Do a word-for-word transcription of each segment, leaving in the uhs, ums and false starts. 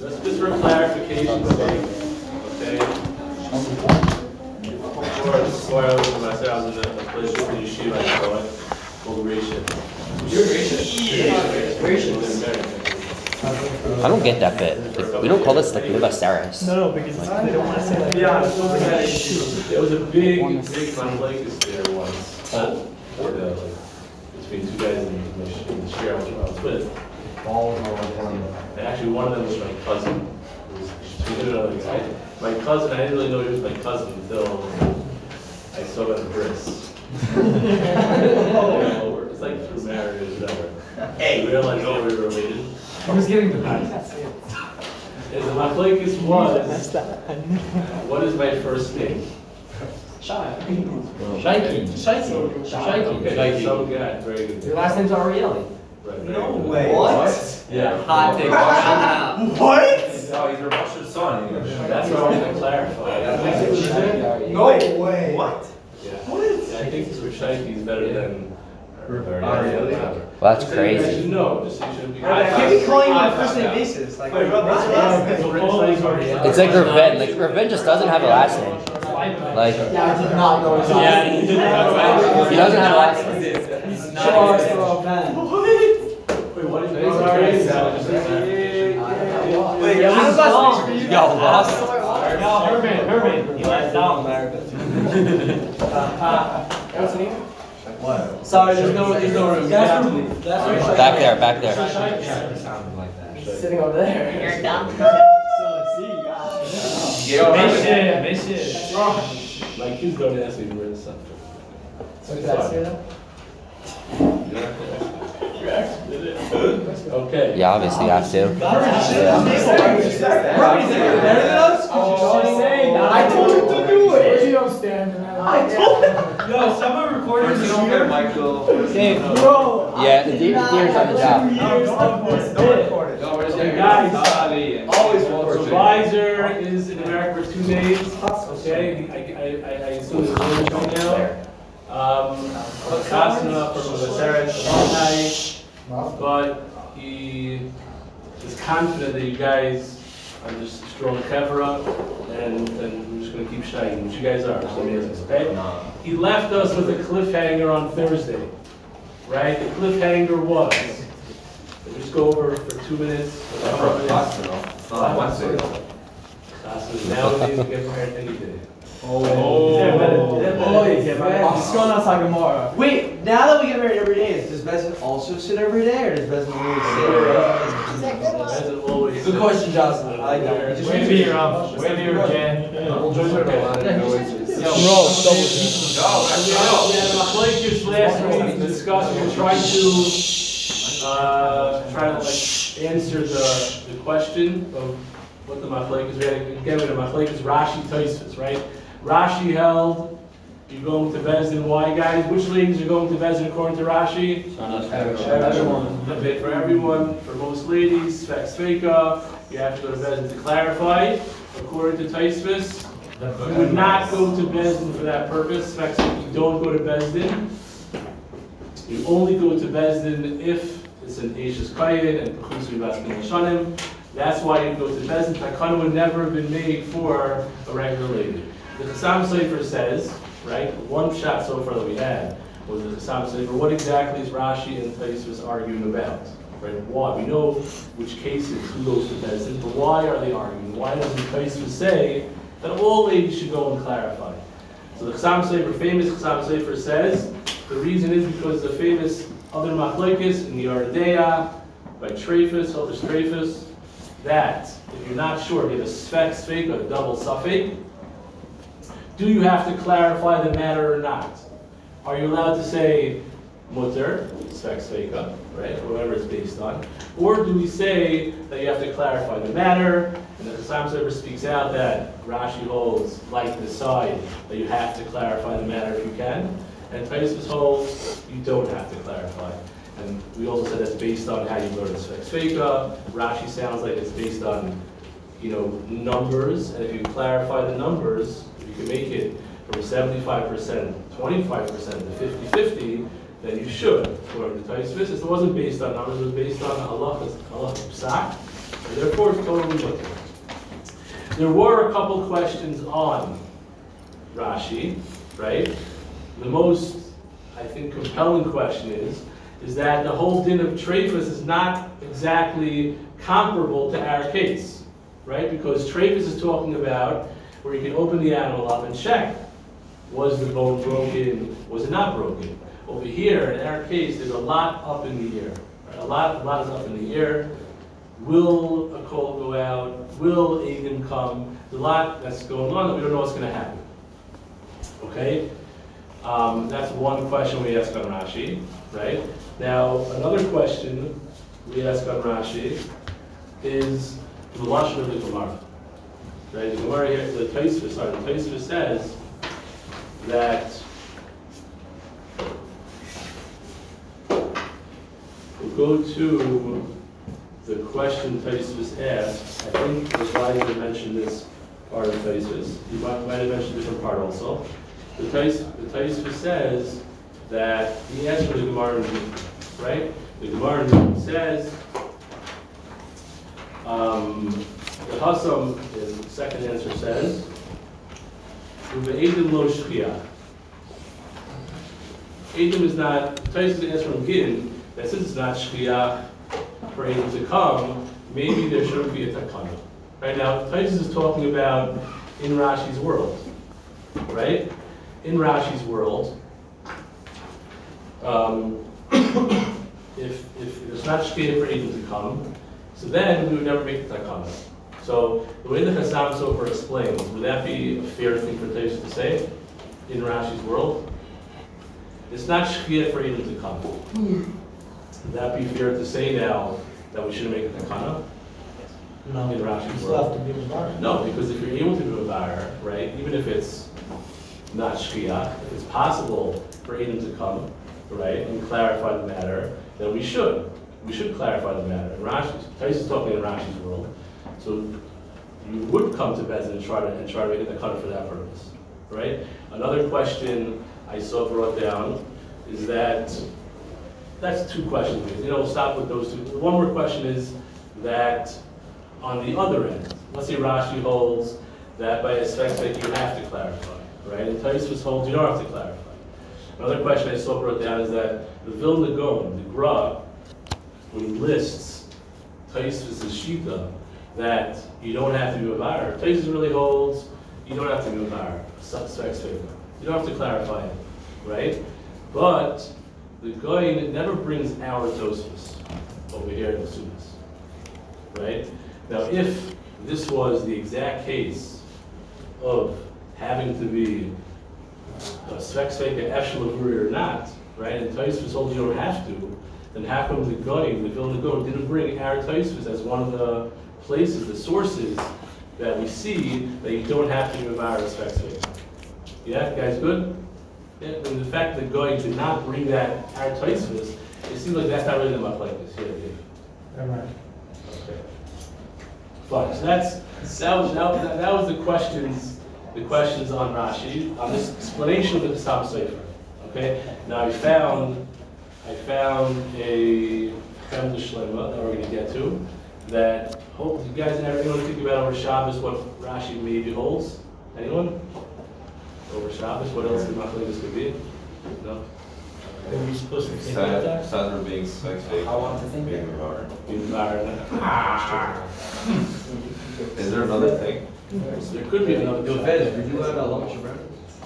Let's just for clarification's sake, okay? Before, before I was in my I was in a place with the yeshiva, I call it, called Rishon. You're Rishon? Yeah, Rishon. I don't get that bit. Like, we don't call this like Liba Saras. No, no, because it's, they don't want to say like. Yeah, there was a big, big conflict there once. Uh, uh, between two guys in the, in the share I was with. And actually, one of them was my cousin. It was, between another guy. My cousin, I didn't really know he was my cousin until I saw him at the bris. It's like through marriage or whatever. Hey, I realized that we were related. I was getting the best. And the machlokes was, what is my first name? Shaiki. Shaiki. Shaiki. Shaiki. Okay, so good, very good. Your last name's Arieli. Right, very No good. way. What? Yeah. Hot take. What? No, he's your Russian son. That's what I wanted to clarify. No way. What? Yeah. Yeah, I think this for Shaiki is better than Arieli. Well, that's You crazy. should know, just so you shouldn't be. I can't be calling you on a first name basis. Like, Wait, what? It's like Raven. Like Raven just doesn't have a last name. Like yeah, I did not know his Yeah, he didn't have a last name. he doesn't have a last name. Wait, what did you say? Wait, Yeah, I'm about to speak for you. Yo, lost. No, Herman, Herman. He left down. What's the name? What? Sorry, there's no, there's no room. That's room. That's room. Back there, back there. Sounded like that. He's sitting over there. You're dumb. Mission, mission. My kids don't ask me where the sun. So did I say that? You actually did it. Okay. Yeah, obviously you have to. Everybody's better than us? I told him to do it. You don't stand. I told him. Yo, someone recorded First this you don't get here. Michael. Hey, bro. Yeah, the deer, the deer's on the job. No, don't record it. Don't record it. No, where's Hey, guys. Always So Visor is in America for two days. Okay, I, I, I, I assume it's English right now. Um, Kasna from Maseret Alumni, but he is confident that you guys are just strong kevra, and, and we're just going to keep shining, which you guys are, so amazing, okay? He left us with a cliffhanger on Thursday, right? The cliffhanger was, we'll just go over for two minutes. or four minutes. Kasna, nowadays we get married any day. Oh, wait, now that we get married every day, does Bezin also sit every day, or does Bezin always sit? As it always Good is. question, Jocelyn. I like that one. Just way to be your um, way to be your Jan. We'll join her. Bro, Yeah, the machlokes last week discussed, we tried to, uh, try to like answer the, the question of what the machlokes, we had, again, we had a machlokes Rashi Tosfos, right? Rashi held, you're going to Bezdin, why guys? Which ladies are going to Bezdin according to Rashi? Everyone. A bit for everyone, for most ladies, Svek Sveka, you have to go to Bezdin to clarify. According to Tosfos, you would not go to Bezdin for that purpose. Svek Sveka, you don't go to Bezdin. You only go to Bezdin if it's an Eishes Kayin and Pechusri Baskin Shanim. That's why you go to Bezdin. Takana would never have been made for a regular lady. The Chassam Sofer says, right, one shot so far that we had was the Chassam Sofer. What exactly is Rashi and Tosfos arguing about? Right? Why? We know which cases who goes to Bezdin, but why are they arguing? Why doesn't Tosfos say that all ladies should go and clarify? So the Chassam Sofer, famous Chassam Sofer says, the reason is because the famous other machlokes in the Ardea by Trefus, Hilder Trefus, that if you're not sure, you have a Svek Svek or a double suffix, do you have to clarify the matter or not? Are you allowed to say mutter, Svek Sveka, right, or whatever it's based on? Or do we say that you have to clarify the matter, and the Chassam Sofer speaks out that Rashi holds, like the side, that you have to clarify the matter if you can, and Tosfos holds you don't have to clarify. And we also said that's based on how you learn Svek Sveka. Rashi sounds like it's based on, you know, numbers, and if you clarify the numbers, if you can make it from seventy-five percent, twenty-five percent to fifty fifty, then you should. According to Tosfos, it wasn't based on numbers, it was based on halachas, halachas psak. Therefore, it's totally mutter. There were a couple questions on Rashi, right? The most, I think, compelling question is, is that the whole din of treifus is not exactly comparable to our case, right? Because treifus is talking about where you can open the animal up and check, was the bone broken, was it not broken? Over here, in our case, there's a lot up in the air. Right? A lot, a lot is up in the air. Will a call go out? Will Aiden come? There's a lot that's going on that we don't know what's going to happen. Okay? Um, that's one question we ask on Rashi, right? Now, another question we ask on Rashi is the Lashon of the Gemara. Right? The Gemara here, the Tosfos, sorry, the Tosfos says that we'll go to the question Tosfos asked. I think Elijah mentioned this part of Tosfos. He might, might have mentioned a different part also. The Tosfos says that he asked for the Gemara, right? The Gemara says, um, the Hassam, the second answer says, Uve'edim lo shchiyah. Edim is not, Tosfos answer from Gittin, that since it's not shchiyah for Edim to come, maybe there shouldn't be a takana. Right now, Tosfos is talking about in Rashi's world, right? In Rashi's world, um, if, if it's not shkiyah for Edim to come, so then we would never make the takana. So the way the Chassam Sofer explains, would that be a fair thing for Tosfos to say in Rashi's world? It's not shkiyah for Edim to come. Would that be fair to say now that we shouldn't make a takana? No. In Rashi's You still world? have to be Mevar. No, because if you're able to do a bar, right, even if it's not shkiyah, if it's possible for Edom to come, right, and clarify the matter, then we should. We should clarify the matter. And Rashi, Tosfos is talking in Rashi's world, so you would come to Bezdin and try to and try to make it the cut for that purpose, right? Another question I saw brought down is that that's two questions. You know, we'll stop with those two. One more question is that on the other end, let's say Rashi holds that by a spec that you have to clarify, right? And Tosfos holds you don't have to clarify. Another question I saw brought down is that the Vilna Gaon, the Gra, when he lists Tosfos' shita that you don't have to do a bar, Tosfos really holds you don't have to do a bar, spec spec. You don't have to clarify it, right? But the Gaon never brings our Tosfos over here in the Sudas, right? Now, if this was the exact case of having to be a spec speka eshel or not, right? And Tosfos told you don't have to, then how come the Gaon, the Vilna Gaon, didn't bring our Tosfos as one of the places, the sources that we see that you don't have to do a spec speka? Yeah, guys, good? Yeah, and the fact that Gaon did not bring that our Tosfos, it seems like that's not really the machlekes. Yeah, yeah. Never mind. Okay. Fine. So that's that was that, was- that was the questions the questions on Rashi on this explanation of the Chassam Sofer. Okay. Now I found I found a Chemda Shlema that we're going to get to. That hope you guys ever anyone think about over Shabbos what Rashi maybe holds? Anyone? Over Shabbos, what else the machlekes could be? No. Are we supposed to think about that? Sadr being sex fake. I want to think being about Mevar. Ah. Is there another thing? There could be another. Yo, Fez, did you have a lunch bread?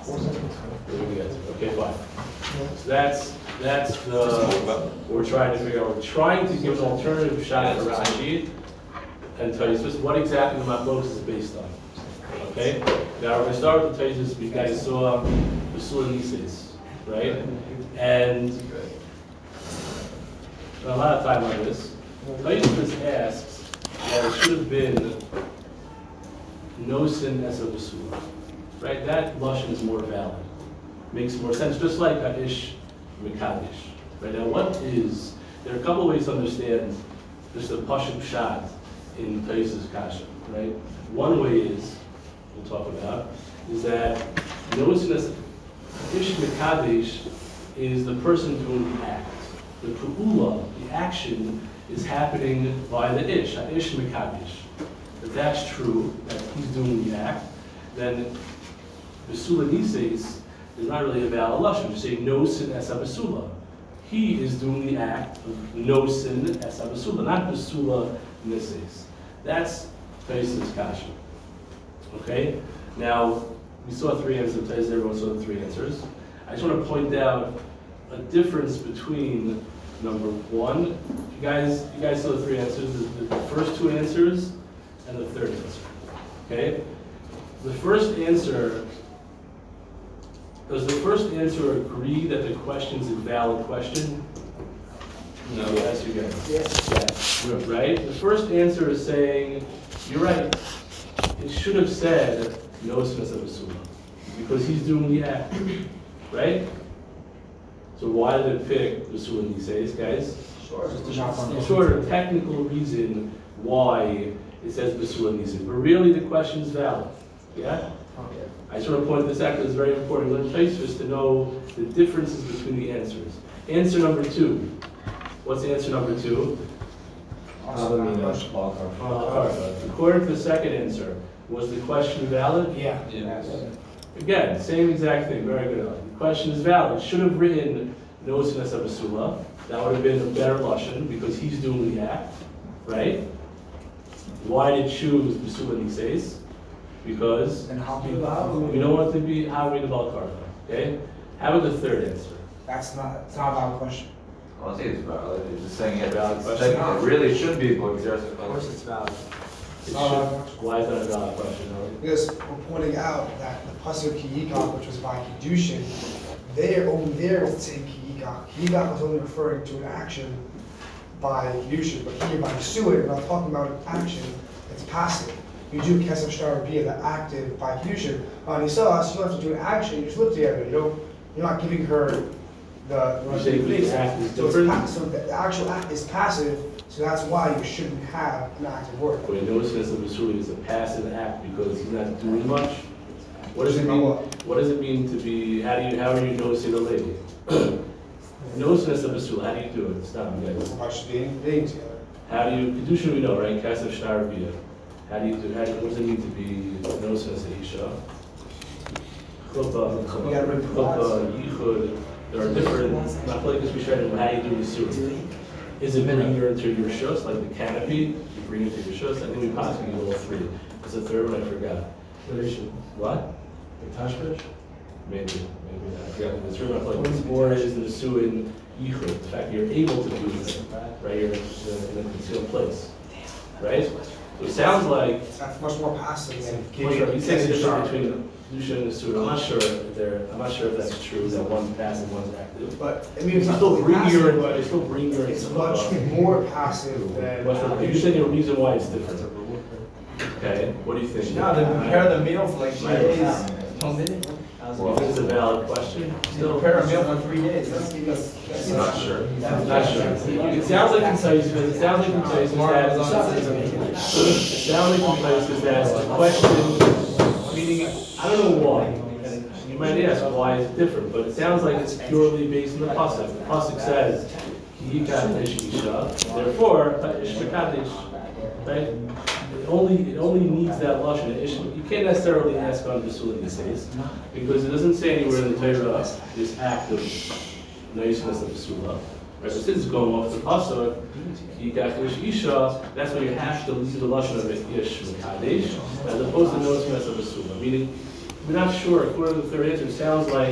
Okay, fine. So that's, that's the, what we're trying to figure out. We're trying to give an alternative shot for Rashi and Tosfos what exactly the Machlokes is based on. Okay? Now we're going to start with the Tosfos. You guys saw the Sula Nises, right? And a lot of time on this. Tosfos asks that it should have been no sin as a Basura. Right? That Lashon is more valid. Makes more sense, just like Adish Mekadesh. Right? Now, what is, there are a couple of ways to understand just a Pashut Shot in Tosfos Kasha, right? One way is, we'll talk about, is that no sin as Adish Mekadesh is the person doing the act. The Pu'ula, the action, is happening by the ish, ish mekadesh. If that's true, that he's doing the act, then Basula Nises is not really a valid lashon. You say no sin es Basula. He is doing the act of no sin es Basula, not Basula Nises. That's Taisa's kasha. Okay? Now, we saw three answers. Taisa, everyone saw the three answers. I just want to point out a difference between number one. You guys, you guys saw the three answers. The, the first two answers and the third answer. Okay? The first answer, does the first answer agree that the question is a valid question? No. Yes, you guys. Yes. Yeah. Right? The first answer is saying, you're right. It should have said no smith of Basula, because he's doing the act. Right? So why did it pick Basula Nises, guys? Sure. It's sort of a technical reason why it says Basula Nises. But really the question is valid. Yeah? I just want to point this out because it's very important. Learn Tosfos to know the differences between the answers. Answer number two. What's answer number two? Uh, according to the second answer, was the question valid? Yeah. Yes. Again, same exact thing. Very good. The question is valid. Should have written no sines Basula. That would have been a better lashon because he's doing the act, right? Why did choose Basula Nises? Because we don't want to be having about karma. Okay? How about the third answer? That's not, it's not a valid question. Well, I think it's valid. It's just saying it. Valid It's question. technically- It really should be, but there's. Of course it's valid. It not a valid should- question. Why is that a valid question, Ellie? Because we're pointing out that the pasuk Kiyikach, which was by Kiddushin, there, only there it's saying Kiyikach. Kiyikach was only referring to an action by Kiddushin, but here by Suit, we're not talking about an action, it's passive. You do Kesef Shtar Bia, the active by Kiddushin. On Yisas, you don't have to do an action, you just look together. You don't, you're not giving her the. You say the act is So it's different? pa- So the actual act is passive, so that's why you shouldn't have an active word. Wait, no sines Basula is a passive act because he's not doing much. What does it Doesn't mean? know What does it mean to be? How do you? How are you noticing the lady? No sines Basula. How do you do it? Stop, you guys. By just being, being together. How do you? Kedushin we know, right? Kesef Shtar Bia. How do you do? How do, what does it mean to be no sines Isha? Chuppah, You gotta bring chuppah, yichud. There are different. Not like this. We try to. How do you do the suit? Is it bring her into your shus, like the canopy? You bring it to your shus. I think we possibly do all three. What's the third one? I forgot. What? Maybe, maybe not. I forgot. The third one, like or is the suit in yichud? The fact you're able to do it, right? You're in a concealed place, right? So it sounds like. It's not much more passive than. You say the difference between kedusha and the suit. I'm not sure if they're. I'm not sure if that's true. That one's passive, one's active. But, I mean, You it's not still fully bring passive, your. but You still bring your. it's much more passive than. What's the, you said your reason why it's different. Okay, what do you think? No, they prepare the meal for like three days. You think it's a valid question? They Still, prepare a meal for three days. I'm not sure. I'm not sure. It sounds like Enticement, it sounds like Enticement has, it sounds like Enticement has a question, meaning, I don't know why. And you might ask, why is it different? But it sounds like it's purely based on the pasuk. The pasuk says, "Ki yikav ish isha," therefore, ish mekadesh, right? It only, it only needs that lashon. Ish- You can't necessarily ask on Basula Nises, because it doesn't say anywhere in the Torah this act of niceness of Basula. Right, but since it's going off the pasuk, "Ki yikav ish isha," that's why you have to leave the lashon of it, ish mekadesh, as opposed to niceness of Basula. Meaning, we're not sure. According to the third answer, it sounds like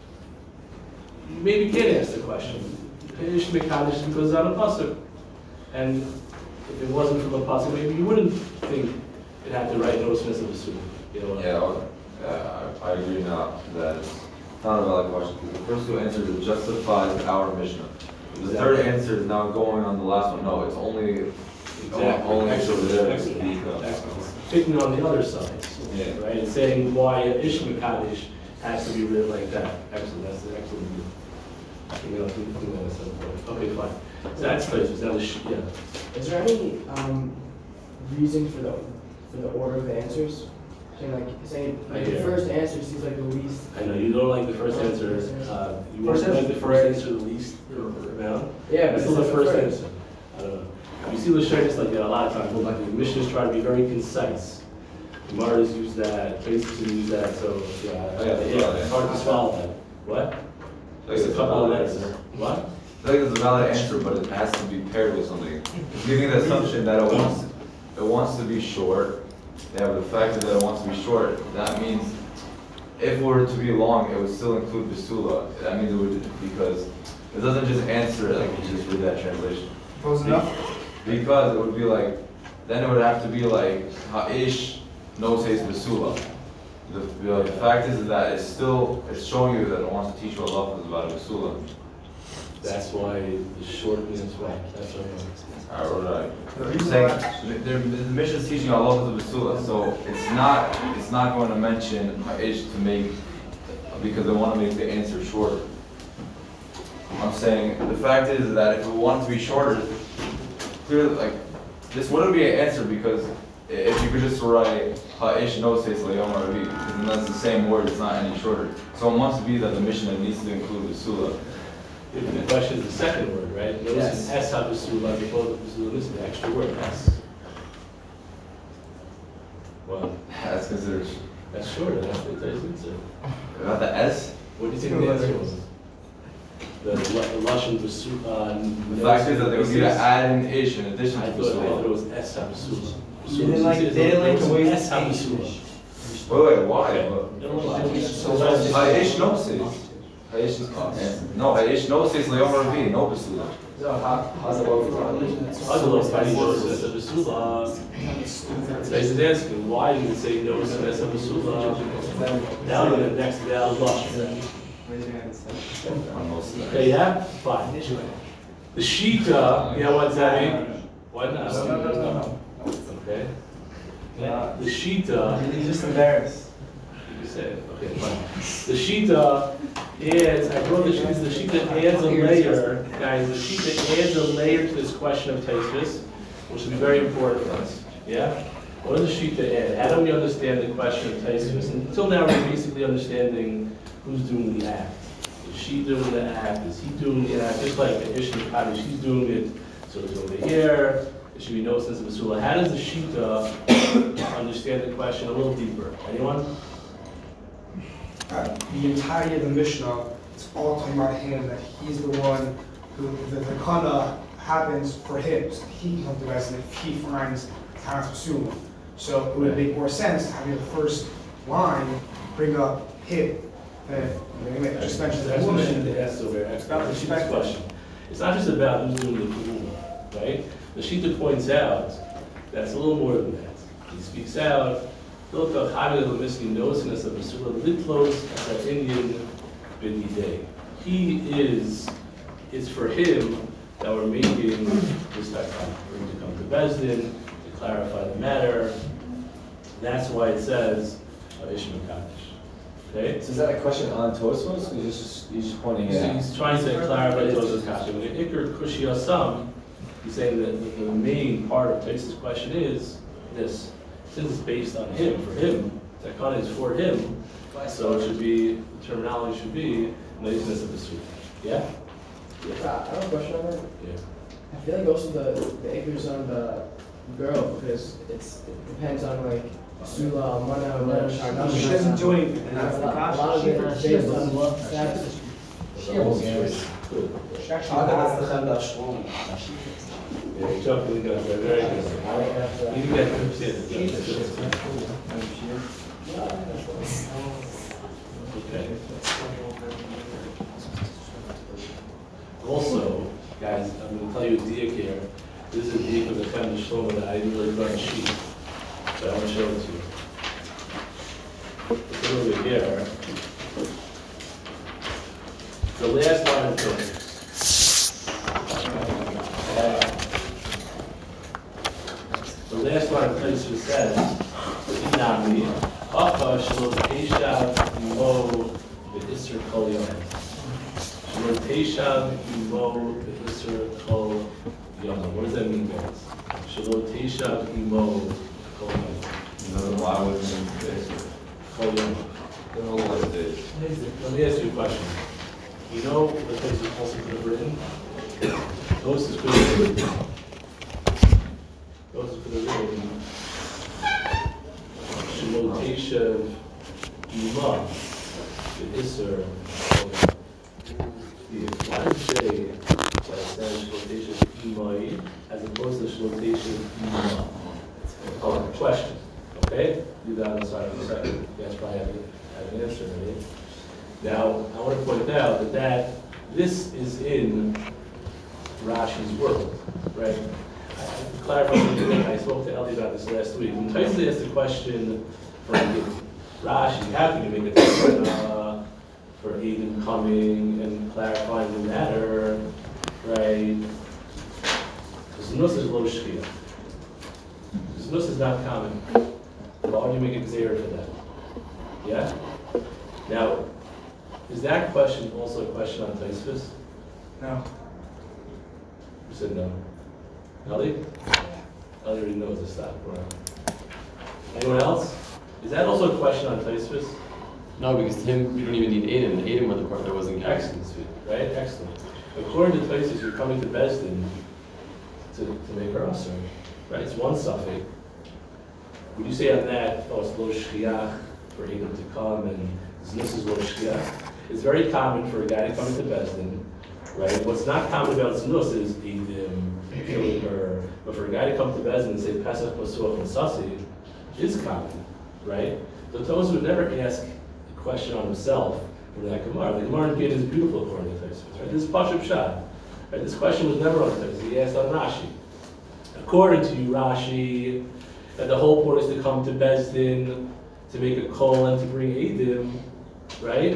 maybe you can't ask the question. Ish mekadesh is because it's on a pasuk, and if it wasn't from a pasuk, maybe you wouldn't think it had to write no sense of the suit. You know? Yeah, well, uh, I I agree now that it's not a valid question, because the first two answers it justifies our Mishnah. The third answer is now going on the last one, no, it's only, Exactly. only answer there. Excellent. Excellent. Picking on the other side, Yeah. right, and saying why ish mekadesh has to be written like that. Excellent. That's an excellent view. You know, we can do that at some point. Okay, fine. So that's places. Now the sh- yeah. Is there any um, reason for the for the order of the answers? Saying like saying like the Yeah. first answer seems like the least. I know you don't like the first answer. Uh, you want First to like the answer. first answer the least amount. Yeah, but That's it's still the like first first. answer. I don't know. you see Lashanis like that a lot of times, well, like the Mishnahs try to be very concise. Gemara's use that, Tosfos use that, so, yeah, Oh, yeah, yeah, it's hard to swallow that. What? There's a couple of letters. What? I think it's a valid answer, but it has to be paired with something. It's giving the assumption that it wants, it wants to be short. Yeah, but the fact that it wants to be short, that means if it were to be long, it would still include Basula. That means it would, because it doesn't just answer it like you just read that translation. Close enough? Because it would be like, then it would have to be like, Ha'ish no says Basula. The, the fact is that it's still, it's showing you that it wants to teach you a lot about Basula. That's why the short means what? That's what Alright, alright. I'm saying, the, the mission is teaching Allah of Basula, so it's not, it's not going to mention Ha'ish to make, because they want to make the answer shorter. I'm saying, the fact is that if we want it to be shorter, clearly, like, this wouldn't be an answer, because if you could just write Ha'ish no says Layom Arabi, because then that's the same word, it's not any shorter. So it must be that the mission needs to include Basula. The question is the second word, right? Notice Yes. S habasula, as opposed to basula, this is the extra word, S. Well, That's considered, that's shorter, that's what it says. about the S? What do you think the answer was? The the Lashon basula. The fact is that they would need to add an ish in addition to I thought, I thought it Basula. was S habasula. They didn't like, they didn't like the way S it's habasula. Wait, wait, why? Okay. Ha'ish no says. Ha'ish is, no, Ha'ish no says Layom Arabi, no Basula. Otherwise, how do you know it's a basula? So he's asking, why did it say no it's a basula? Down to the next down Lashon. Okay, yeah, fine. The Shita, you know what's that mean? What now? No, no, no, no. Okay. The Shita, He's just embarrassed. you said, okay, fine. The Shita adds, I brought the Shita, the Shita adds a layer, guys, the Shita adds a layer to this question of Tosfos, which will be very important for us, yeah? What does the Shita add? How do we understand the question of Tosfos? Until now, we're basically understanding who's doing the act. Is she doing the act? Is he doing the act? Just like Ishmael Kaddish, she's doing it, so it's over here. There should be no sense of Basula. How does the Shita understand the question a little deeper? Anyone? Uh, the entirety of the Mishnah, it's all talking about him, that he's the one who, the, the kana happens for him, so he can come to Bezin if he finds Tanas Basula. So it would make more sense having the first line bring up him, than, you know, just mention the That's what woman. Shita asks over. That's about the respect. question. It's not just about who's doing the kavuna, right? The Shita points out that it's a little more than that. He speaks out, Hilka Chagel Lemiskin Nosinus of Basula Litlos as Indian B'nidei. He is, it's for him that we're making this type for him to come to Bezdin, to clarify the matter. That's why it says Ishmael Kaddish. Okay? So is that a question on Tosfos? He's just, he's just pointing it out. He's trying to clarify Tosfos Kasha. When Iker Kushia Sam, he's saying that the main part of Tosfos' question is this. Since it's based on him, for him, Takana is for him, so it should be, the terminology should be laziness of the suit. Yeah? Uh, I have a question on that. Yeah. I feel like also the, the Iker's on the girl, because it's, it depends on like, Sula, Mana, Mana, Shagam. She doesn't do anything, and A that's the lot a lot kasha. of it is based on status. Good. She actually has Yeah, you jumped really good. Very good. You can get to see it. Okay. Also, guys, I'm going to tell you a diak here. This is a diak of the Chem Shlomo that I really run a sheet. So I want to show it to you. It's over here. The last line of it. The last line of Tosfos says, Inami, Acha Shelo Teishav Imo V'Isser Kol Yom. Shelo Teishav Imo V'Isser Kol Yom. What does that mean, guys? Shelo Teishav Imo Kol Yom. No, why would it be Kol Yom. the whole list is? Let me ask you a question. You know what Tosfos also could have written? Tosfos could have written, causes for the rain. Shelo Teshav Ima, the Isser. Why does it say that it says Shelo Teshav Imai as opposed to Shelo Teshav Ima? Oh, question. Okay? Do that on the side for a second. You guys probably have, have an answer already. Now, I want to point out that, that this is in Rashi's world, right? I, I clarify something. I spoke to Ellie about this last week. When Tyson asked the question for Rashi, how can you make a takana for Eden coming and clarifying the matter, right? Because Nus is lo shchia. Nus is not common. Why do you make a gzeira for that? Yeah? Now, is that question also a question on Taisvis? No. You said no. Ellie? Ellie already knows this stuff. Anyone else? Is that also a question on Taisvis? No, because to him, you don't even need Aiden. The Aiden were the part that wasn't counted. Excellent, right? Excellent. According to Taisvis, you're coming to Besdin to, to make her usher, right? It's one suffix. Would you say on that, oh, it's lo shchiach for Edom to come and this is lo shchiach? It's very common for a guy to come into Besdin, right? What's not common about znus is Edom killing her, but for a guy to come to Besdin and say Pesach, Pasuach, and Sasi is common, right? The Tosfos would never ask a question on himself for that Gemara. The Gemara in Gid is beautiful according to Tosfos, right? This is Pashut Shad, right? This question was never on Tosfos. He asked on Rashi. According to you, Rashi, that the whole point is to come to Besdin, to make a call and to bring Eidim, right?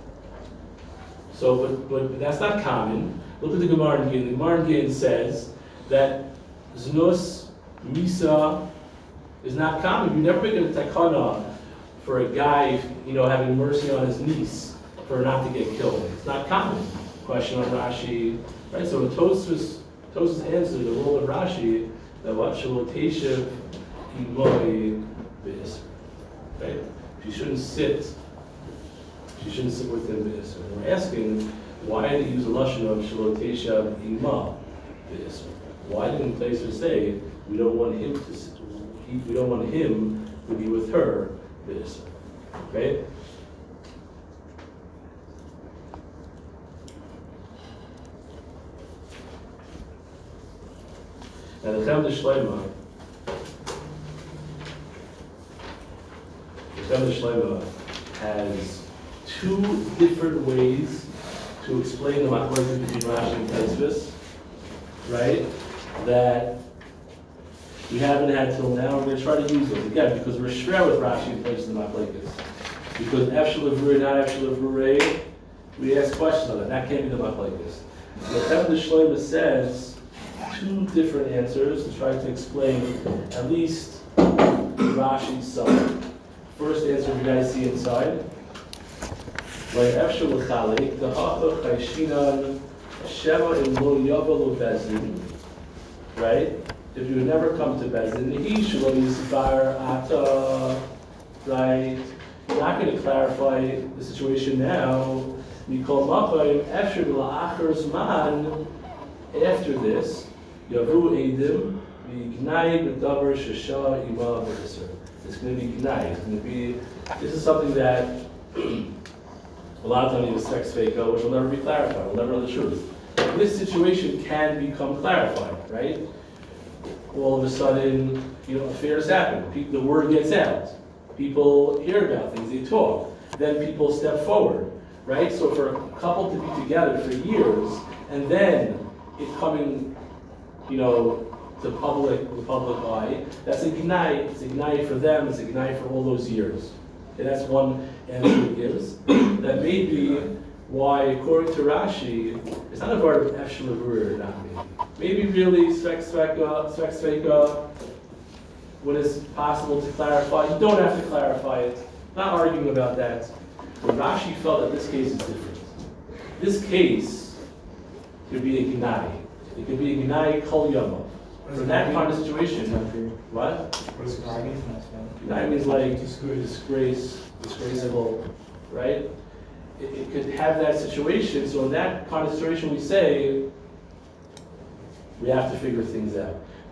So, but, but that's not common. Look at the Gemara in Gin. The Gemara in Gin says that Znus, Misa, is not common. You never make a takana for a guy, you know, having mercy on his niece for not to get killed. It's not common. Question on Rashi, right? So in Tosfos, Tosfos answer the rule of Rashi that what Shelo Teshav Imoi B'Isr, right? She shouldn't sit. She shouldn't sit with him B'Isr. And we're asking, why did he use a lashon of Shelo Teshav Ima B'Isr? Why didn't Tosfos say we don't want him to sit? He, we don't want him to be with her B'Isr, okay? Now the Chem Shleima. The Chem Shleima has two different ways to explain the machlokes between Rashi and Tosfos, right? That we haven't had till now. We're going to try to use those again because we're shred with Rashi in place of the machlokes. Because Efshel Avrei, not Efshel Avrei, we ask questions on that. That can't be the machlokes. The Chem Shleima says two different answers to try to explain at least Rashi's side. First answer you guys see inside. Like Efshel L'chalik, the Hachach Chayshinan Sheva in Lo Yavalo Bezin, right? If you would never come to Bezin, he Shelo Yisbar Ata, right? You're not going to clarify the situation now. We call Machayim Efshel L'achar Zman. After this, Yavu Eidim, V'Gnai B'Davar Shesha Ima B'Isr. It's going to be Gnai. It's going to be, this is something that a lot of times is sex fake, which will never be clarified, will never know the truth. This situation can become clarified, right? All of a sudden, you know, affairs happen. People, the word gets out. People hear about things, they talk. Then people step forward, right? So for a couple to be together for years, and then it coming, you know, to public, the public eye, that's a gnai. It's a gnai for them. It's a gnai for all those years. Okay, that's one answer it gives. That may be why, according to Rashi, it's not a word of Efshel Avrei or not maybe. Maybe really Svek Sveka, Svek Sveka, when it's possible to clarify. You don't have to clarify it. Not arguing about that. But Rashi felt that this case is different. This case could be a gnai. It could be a gnai kol yama. For that kind of situation, what? What does Gnai mean? Gnai means like disgrace, disgraceful, right? It, it could have that situation. So in that kind of situation, we say we have to figure things out.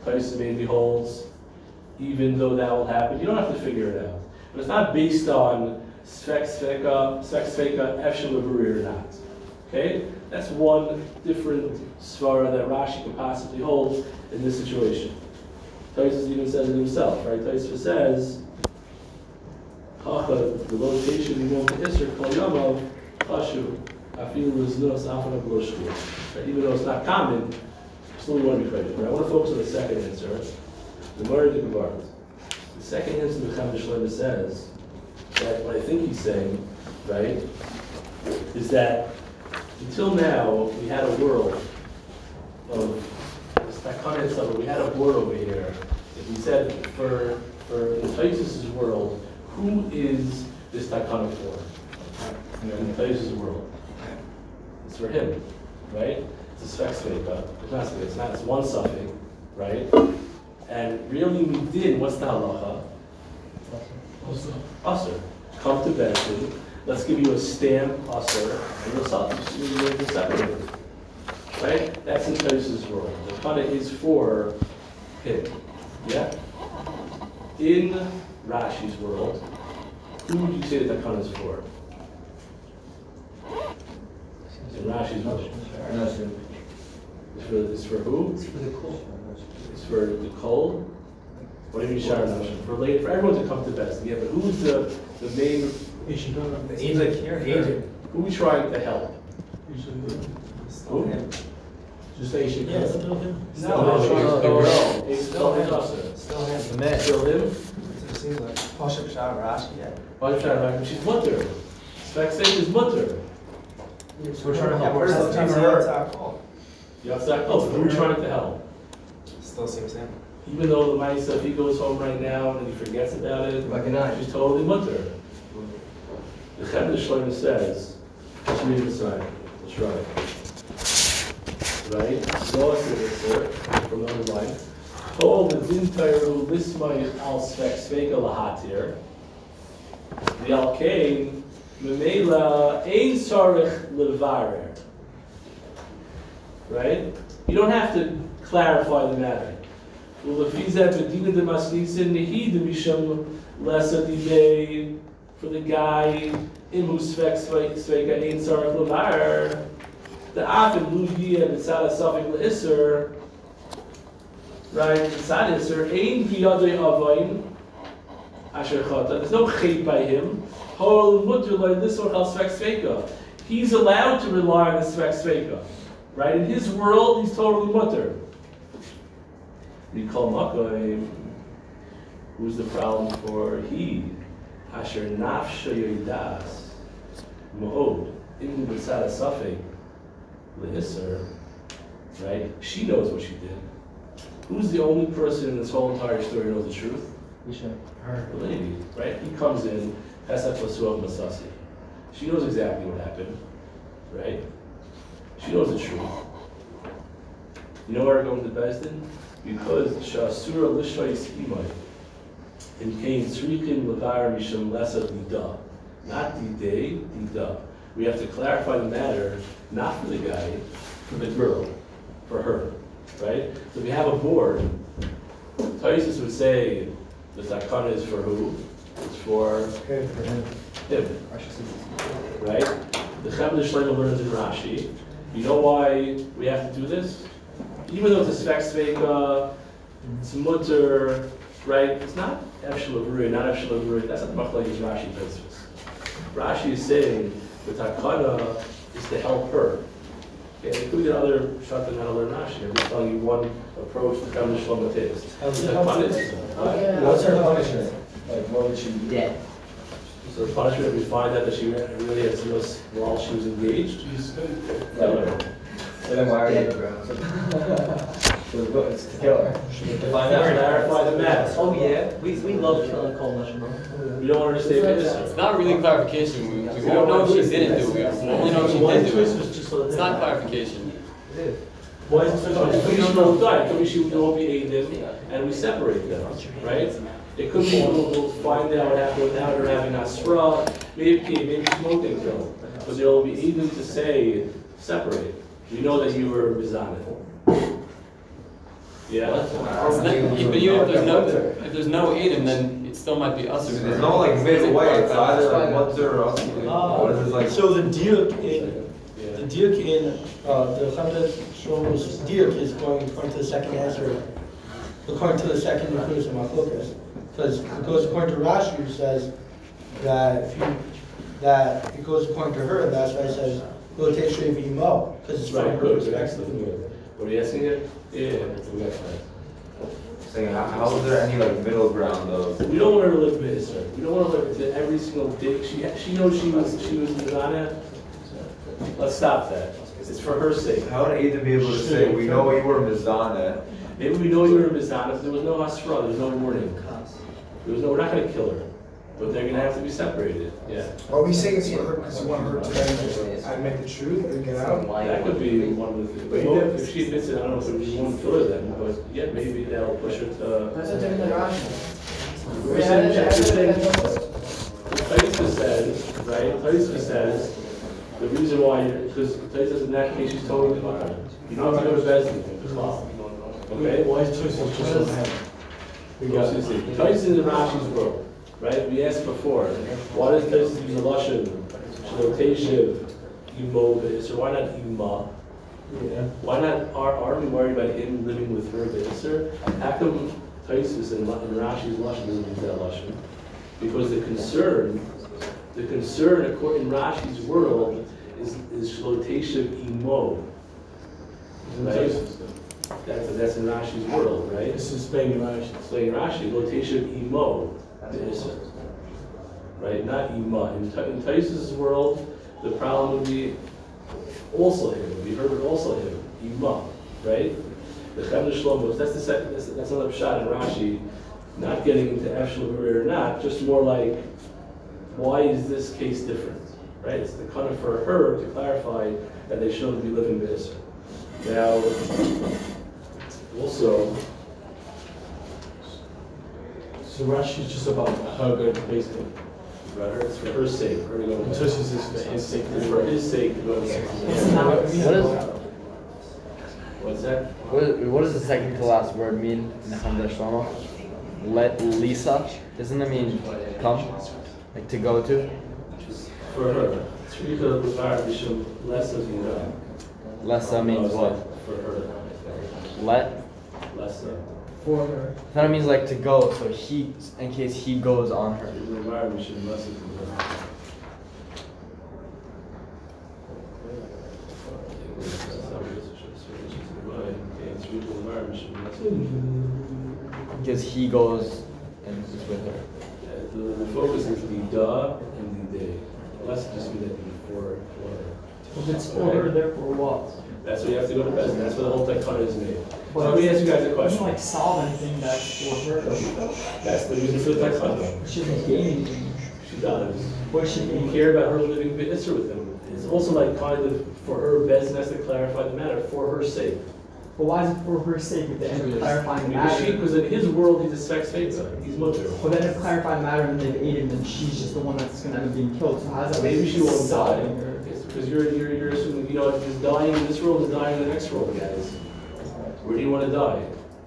Tyson maybe holds, even though that will happen, you don't have to figure it out. But it's not based on Svek Sveka, Svek Sveka, Efshel or not. Okay? That's one different svara that Rashi could possibly hold in this situation. Tyson even says it himself, right? Tyson says, Hacha, the location you want to Isser, Kol Yamav, Chashu, Afilu Riznos, Afana Bloshku. Even though it's not common, still we want to be credited. But I want to focus on the second answer, the Murray de Gevart. The second answer the Chaim Shlomo says, that what I think he's saying, right, is that until now, we had a world of this Takana stuff, we had a board over here. If we said for for in Taisus' world, who is this Takana for? In Taisus' world. It's for him, right? It's a Svek Sveka. It's not Sveka, it's not, it's one suffix, right? And really we did, what's the halacha? Usher. Come to Benson. Let's give you a stamp, usher, and you'll stop. You'll separate it. Right? That's in Taisus' world. The kana is for him. Yeah? In Rashi's world, who would you say that the kana is for? In Rashi's world. It's for, it's for who? It's for the coal. It's for the coal? What do you mean, Sharon? For later, for everyone to come to best. Yeah, but who's the, the main The agent here, agent. Who are we trying to help? Who? Just say she Yeah, can. still him. No, no, no, no, no, no. It's Still him. Usher. Still him. The man. Still him? It seems like. Pashup Shah Rashi, yeah. Why are you trying to help? She's mutter. Svek Sveka is mutter. So we're trying to help. We're still trying to help. You have to act, oh, who are we trying to help? Still seems same. Even though the Maisa, if he goes home right now and he forgets about it, Recognize. she's totally mutter. The Chaim Shlomo says, let's read this side. Let's try it. Right? Go us to this, sir, from another line. Tol the Dintayru Lismay al Svek Sveka Lahatir. The Alkain, Memela Ein Sarich Levarer. Right? You don't have to clarify the matter. Well, if he's at Medina de Masnisin, Nehi de Misham Lesa Dibay. For the guy in whose Svek Sveka Ein Sarich Levarer. The Afin Ludia Mitzada Safik Leisser. Right? Mitzada Isser. Ein Biyadei Avain. Asher Chata. There's no chait by him. Hol Mutter Lai Lisor Chal Svek Sveka. He's allowed to rely on the Svek Sveka. Right? In his world, he's totally mutter. Mikol Makoy, who's the problem for he? Asher Nafsha Yoidas, Ma'od, in the B'Sada Safek, Lehisser, right? She knows what she did. Who's the only person in this whole entire story who knows the truth? Her. The lady, right? He comes in, Pesach Lasuah Masasi. She knows exactly what happened, right? She knows the truth. You know why we're going to Bezdin? Because Shasura Lishois Imai and Kain Srikin Levar Misham Lesa Dida. Not Dide, Dida. We have to clarify the matter, not for the guy, for the girl, for her. Right? So we have a board. Taisus would say the Takana is for who? It's for Good for him. him. Right? The Chaim Shlomo learns in Rashi. You know why we have to do this? Even though it's a Svek Sveka, it's mutter, right? It's not Efshel Avruya, not Efshel Avruya. That's not the Machlokes Rashi does. Rashi is saying the Takana is to help her. Okay, there could be other shot how to learn Rashi. I'm just telling you one approach the Chaim Shlomo takes. How's The it- Takana is- Okay. What's her punishment? Like, what would she do? Dead. So the punishment, if we find out that she really had zealous while she was engaged, kill her. So then why are Dead, you? bro. So it's to kill her. Find out, clarify the matter. Oh yeah, we, we love killing Kol Nashim. We don't want her to stay innocent. It's not really clarification. We, we don't know if she didn't do it. We only know if she did do it. It's not clarification. Why is it so? It could be she won't die. It could be she won't be aided, and we separate them, right? It could be we'll, we'll find out what happened without her having Asra, maybe maybe smoking killed, but there will be aided to say separate. We know that you were Mizanah. Yeah. It's not- But even if there's no, if there's no Edom, then it still might be usher. There's no like middle way, it's either like mutter or usher. What is it like? So the diuk in, the diuk in, uh, the Chavdei Shlomo's diuk is going according to the second answer, according to the second Nekudas of Machlokas. Because it goes according to Rashi, who says that if you, that it goes according to her, that's why it says, Lo Teshri V'imo, because it's from Right, her. good, good, excellent, good. What are you asking it? Yeah, we got that. Saying, how, how is there any like middle ground of? We don't want her to live minister. We don't want her to live to every single day. She, she knows she was, she was Mizana. Let's stop that. It's for her sake. How would Edom be able to say, we know you were Mizana? Maybe we know you were Mizana, but there was no Hasra, there was no warning. There was no, we're not gonna kill her, but they're gonna have to be separated, yeah. Are we saying it's for her because you want her to then admit the truth and get out? That could be one of the, but well, if she admits it, I don't know if it would be one killer then, but yeah, maybe that'll push her to. That's a different than Rashi. We're saying, we're saying, Taisa says, right, Taisa says, the reason why, because Taisa says in that case, she's totally fine. You don't have to go to Bezdin as well. Okay? Why is Tosis just so bad? We got this. Taisa in Rashi's world, right? We asked before, why does Taisa use a Lashon, Shaloteshiv, Imo, or why not Ima? Yeah. Why not, are, are we worried about him living with her Be'isr? How come Taisus and Rashi's Lashon doesn't use that Lashon? Because the concern, the concern according in Rashi's world is, is Shloteshiv Imo. Right? That's, that's in Rashi's world, right? This is Spain Rashi. Explain Rashi, Loteshiv Imo. Be'isr. Right? Not Ima. In, Ta- in Taisus' world, the problem would be also him, would be Herbert also him, Ima, right? The Chavdei Shlomo, that's the second, that's, that's another shot in Rashi, not getting into Eshel or not, just more like, why is this case different, right? It's the kind of for her to clarify that they shouldn't be living this. Now, also, So Rashi is just about her going to basically. rather, it's for her sake, for her to go to Tosis is for his sake. It's for his sake to go to What is, What's that? what is, what does the second to last word mean in the Chavdei Shlomo? Let Lisa, doesn't it mean come? Like to go to? For her. Tzrika Levar Bishum less of you know. Lessa means what? For her. Let? Less of. For her. Then it means like to go, so he, in case he goes on her. Levar Bishum less of you know. Because he goes and is with her. The, the focus is the da and the day. Less just be that before for her. If it's for her, therefore what? That's what you have to go to bed. That's where the whole takana is made. So let me ask you guys a Doesn't question. like solve anything that's for her. That's the reason for the takana. She doesn't gain anything. She does. What she You gain? care about her living Be'isr with him. It's also like kind of for her best has to clarify the matter for her sake. But why is it for her sake if they end up clarifying the Because she, matter? because in his world he's a sex feta. He's mutter. But then if clarifying the matter and they've aided, then she's just the one that's gonna end up being killed. So how's that? Maybe she won't die. solving her? It's because you're you're you're assuming you know if he's dying in this world, he's dying in the next world, guys. Where do you want to die?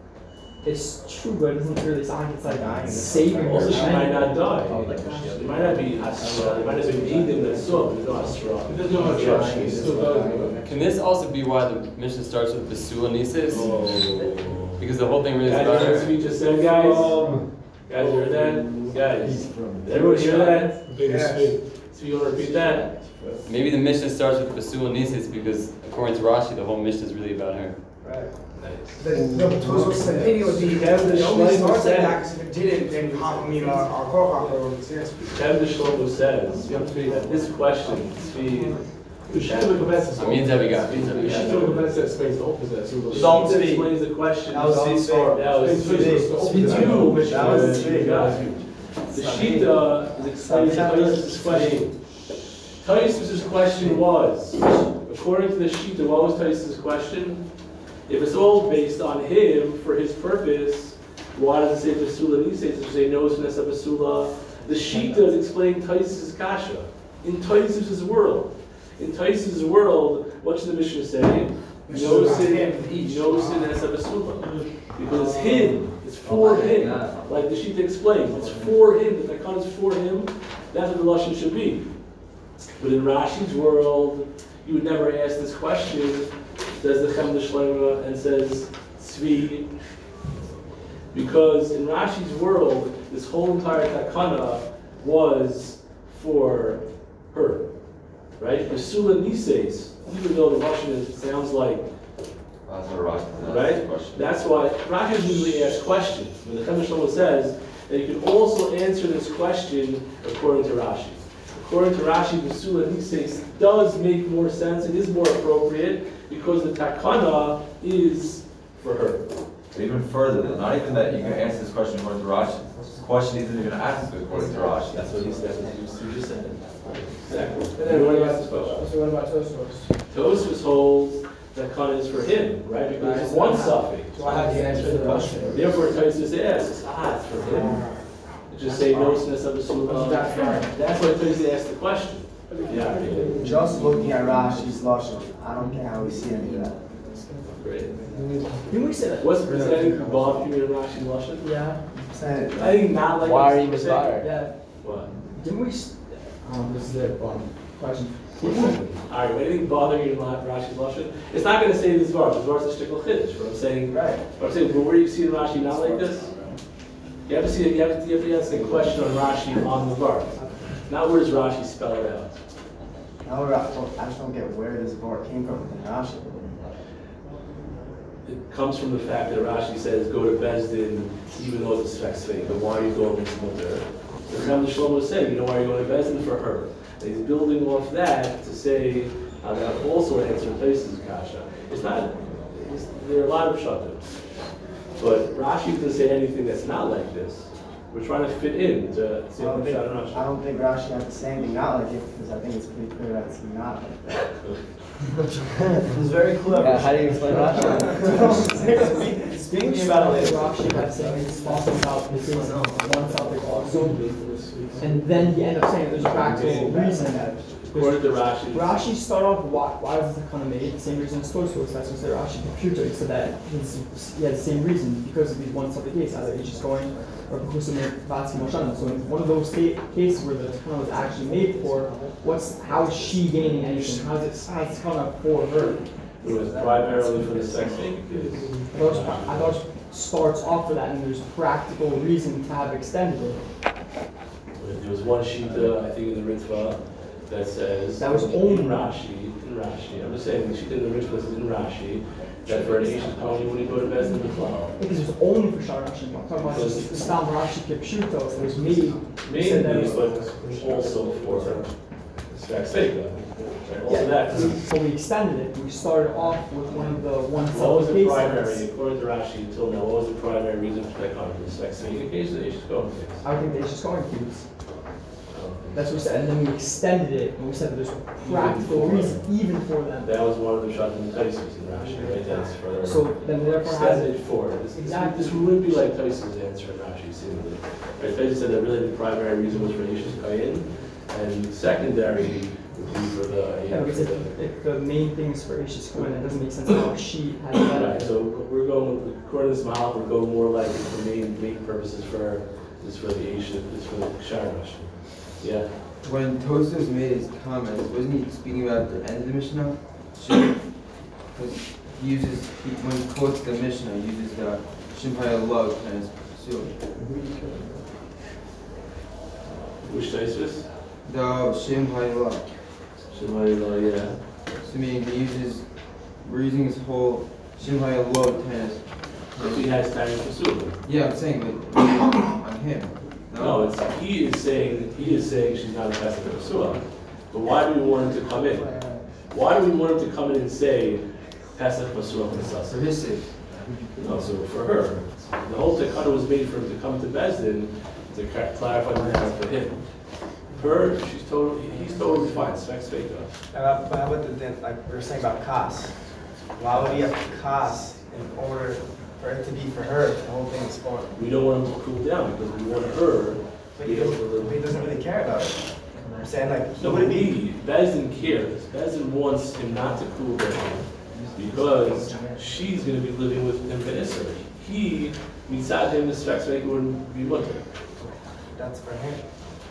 It's true, but it doesn't really sound like it's like saving her. Also, she might not die. Oh, It might not be Asra. It might not be Eden that's so. There's no Asra. There's no Asra. She still does. Can this also be why the mission starts with Basula Nisis? Oh. Because the whole thing really is Guys, about you heard what her. Svi just said, guys? Guys, you heard that? Guys, did everyone hear that? Biggest thing. So you want to repeat that? Maybe the mission starts with Basula Nisis because according to Rashi, the whole mission is really about her. Then, no, but Tosfos' opinion would be, Kevin it only Schleifer starts like said- that, because if it didn't, then Ham- I mean, our, our Kochach would say it's. Kevin Shlomo says that this question, Svi, That means that we got. Means that we She got. told the best that space the opposite. So the- Don't She speak. explains the question. That was Svi's fault. That was Speak. Svi. Speak. Svi. That was Svi. The Shita is explaining Taisus' question. Taisus' question was, according to the Shita, what was Taisus' question? If it's all based on him for his purpose, why does it say Basula Nisei? Does it say no Nesa Basula? The Shita is explaining Taisus' kasha in Taisus' world. In Taisus' world, what should the Mishnah say? Nosin, Nosin es a basula. Because it's him, it's for him. Like the Shita explains, it's for him, the Takana is for him. That's what the Lashon should be. But in Rashi's world, you would never ask this question, says the Chem Shlomo, and says Tzvi. Because in Rashi's world, this whole entire Takana was for her. Right? Basula Nises, even though the Lashon is, sounds like, That's what Rashi right? question. That's why Rashi usually asks questions. When the Chem Shlomo says that you can also answer this question according to Rashi. According to Rashi, Basula Nises does make more sense. It is more appropriate because the Takana is for her. But even further, than not even that you can answer this question according to Rashi. This question isn't even asked according to Rashi. That's what he said. That's what you just said. Exactly. And then what about, Ask this question. so what about Tosfos? Tosfos holds that Kana is for him, right? Because it's one suffix. So I have to answer the question. Therefore, Tosfos asks, ah, it's for him. Just say no sinus of the Sunnah. That's right. That's why Tosfos asked the question. Yeah. Just looking at Rashi's Lashon, I don't get how we see any of that. Great. Didn't we say that? What's the percentage of Bob you in Rashi Lashon? Yeah. Saying, I think not like. Why are you I'm saying. misfired? Yeah. What? Didn't we, s- um, this is a, um, question. All right, anything bothering you in La- Rashi's Lashon? It's not going to say this verse. This verse is shtickle chiddush. But I'm saying, Right. but I'm saying, but where you see in Rashi not like this? You have to see. You have to, you have to ask a question on Rashi on the verse. Not where does Rashi spell it out? Now we're at- I just don't get where this word came from in Rashi. It comes from the fact that Rashi says go to Bezdin even though it's a sex fake. But why are you going to Mother? The Ram Shlomo is saying, you know why you're going to Bezdin for her. And he's building off that to say uh, that also answer places kasha. It's not. It's, there are a lot of shatim, but Rashi doesn't say anything that's not like this. We're trying to fit in to I see don't what think, Pshat I Rashi. don't think Rashi has to say anything not like it, because I think it's pretty clear that it's not like that. It's very clever. Yeah, how do you explain Rashi? Speaking about it, Rashi had saying it's talking about this is one topic also. And then he ended up saying there's a practical reason that. According to Rashi, Rashi started off, why, why was it kind of made? The same reason as Tosfos, that's what said Rashi computer. He said that he's, he had the same reason because of these one topic cases, either he's just going or because of Vatsky Moshanim. So in one of those sta- cases where the Takana was actually made for, what's how is she gaining anything? How's it how's it coming up for her? it was primarily for the sex fake. I thought, it- I thought it starts off for that and there's practical reason to have extended it. There was one shita, I think in the Ritva, that says That was only- in Rashi. In Rashi, I'm just saying the shita in the Ritva says in Rashi that for an Asian pony when you go to Bezdin the cloud. Because it was only for Shar Rashi. I'm talking about just the Stam Rashi Kipshuto, it was made. Mainly, said that it but was- also for sex fake. Also Yeah, that. so we extended it. We started off with one of the one What was the cases. primary, according to Rashi until now, what was the primary reason for that conference? The sex fake case or the Asian going case? I would think they just going cubes. That's what we said, and then we extended it, and we said that there's practical reason even for them. That was one of the shots in Tyson's in Rashi, right? That's further. So then therefore has Extended it. for, this, this- Exactly. this wouldn't be like Tyson's answer in Rashi, seemingly. Right, Tyson said that really the primary reason was for Asian Kayin, and secondary would be for the, Yeah, yeah, because for if, the. if the main thing is for Ashes Cohen, it doesn't make sense how she has Right, that. so we're going, according to this model, we're going more like the main, main purposes for, is for the Asian, is for the Sharash. Yeah, When Tosfos made his comments, wasn't he speaking about the end of the Mishnah? Because he uses, he, when he quotes the Mishnah, he uses the Shimhaya love as pursuing. which Tysus? The Shimhaya love. Somebody, yeah. So meaning he uses, we're using his whole Shimhaya love tennis. If he has time to pursue it. Yeah, I'm saying, but on him. No, it's, he is saying, he is saying she's not a Pesach Pesua. But why do we want him to come in? Why do we want him to come in and say Pesach Pesua For Pesach? his sake. No, so for her. The whole Tekana was made for him to come to Bezdin to ca- clarify the matter for him. Her, she's totally, he's totally fine, Specs Veka. Uh, But how about the, then, like we were saying about Kas? Why would he have to Kas in order for it to be for her, the whole thing is for him? We don't want him to cool down because we want her to But he be able to doesn't, live. he doesn't really care about it. I'm saying like, he No, but would be, we, Bezdin cares. Bezdin wants him not to cool down. Because she's gonna be living with him Be'isr. He, mitzad him, the specs maker wouldn't be mutter. That's for him.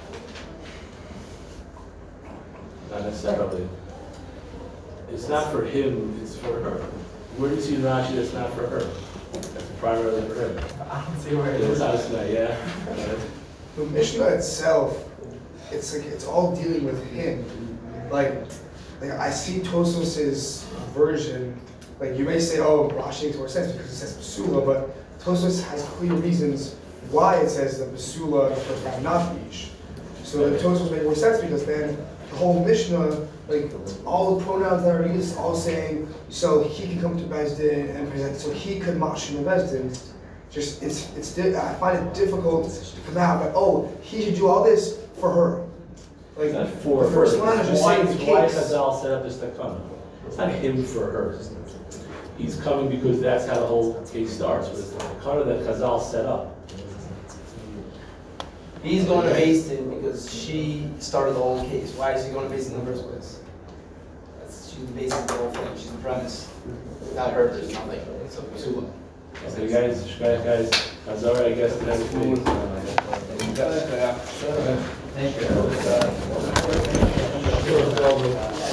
Not necessarily. It's not for him, it's for her. Where do you see in Rashi that's not for her? That's primarily for him. I don't see where it It's is. how it's not, yeah? The Mishnah itself, it's like, it's all dealing with him. Like, like I see Tosos's version, like you may say, oh, Rashi makes more sense because it says Basula, but Tosos has clear reasons why it says the Basula, the first time, not for each. So the Tosos make more sense because then the whole Mishnah, like all the pronouns that are used, all saying, so he can come to Bezdin and present, so he could mash in the Bezdin. Just, it's, it's, di- I find it difficult to come out, like, oh, he should do all this for her. Like, It's not for the first her. line is just Why, saying the why case. Chazal set up this takana? It's not him for her. He's coming because that's how the whole case starts, with the takana that Chazal set up. He's going to Basin because she started the whole case. Why is he going to Basin in the first place? That's, she's the basis of the whole thing. She's the premise. Without her, there's nothing. So, Basula. Okay, guys, guys, guys, Chazal, I guess, the next meeting. Thank you.